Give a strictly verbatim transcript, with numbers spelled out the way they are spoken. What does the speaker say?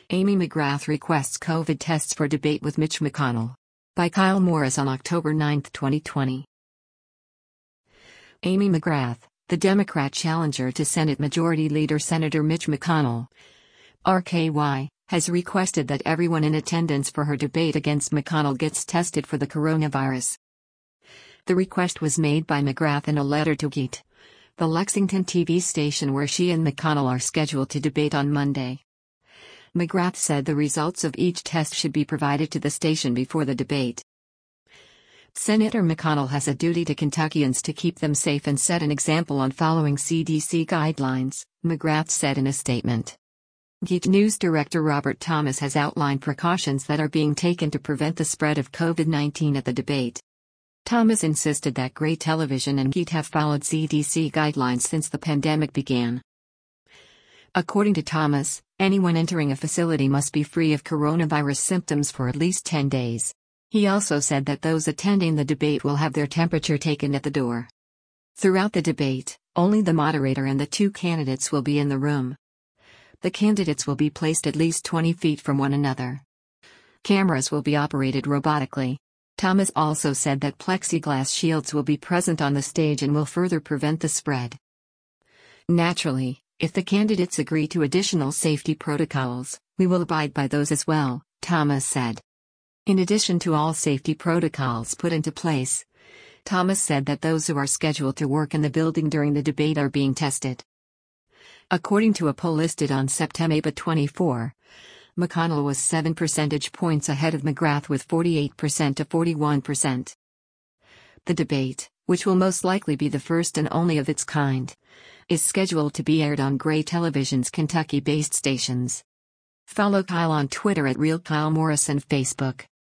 Amy McGrath requests COVID tests for debate with Mitch McConnell. By Kyle Morris on October ninth, twenty twenty. Amy McGrath, the Democrat challenger to Senate Majority Leader Senator Mitch McConnell, R K Y, has requested that everyone in attendance for her debate against McConnell gets tested for the coronavirus. The request was made by McGrath in a letter to G E T, the Lexington T V station where she and McConnell are scheduled to debate on Monday. McGrath said the results of each test should be provided to the station before the debate. Senator McConnell has a duty to Kentuckians to keep them safe and set an example on following C D C guidelines, McGrath said in a statement. G E T News Director Robert Thomas has outlined precautions that are being taken to prevent the spread of COVID nineteen at the debate. Thomas insisted that Gray Television and G E T have followed C D C guidelines since the pandemic began. According to Thomas, anyone entering a facility must be free of coronavirus symptoms for at least ten days. He also said that those attending the debate will have their temperature taken at the door. Throughout the debate, only the moderator and the two candidates will be in the room. The candidates will be placed at least twenty feet from one another. Cameras will be operated robotically. Thomas also said that plexiglass shields will be present on the stage and will further prevent the spread. Naturally, if the candidates agree to additional safety protocols, we will abide by those as well, Thomas said. In addition to all safety protocols put into place, Thomas said that those who are scheduled to work in the building during the debate are being tested. According to a poll listed on September twenty-fourth, McConnell was seven percentage points ahead of McGrath with forty-eight percent to forty-one percent. The debate, which will most likely be the first and only of its kind, is scheduled to be aired on Gray Television's Kentucky-based stations. Follow Kyle on Twitter at Real Kyle Morris and Facebook.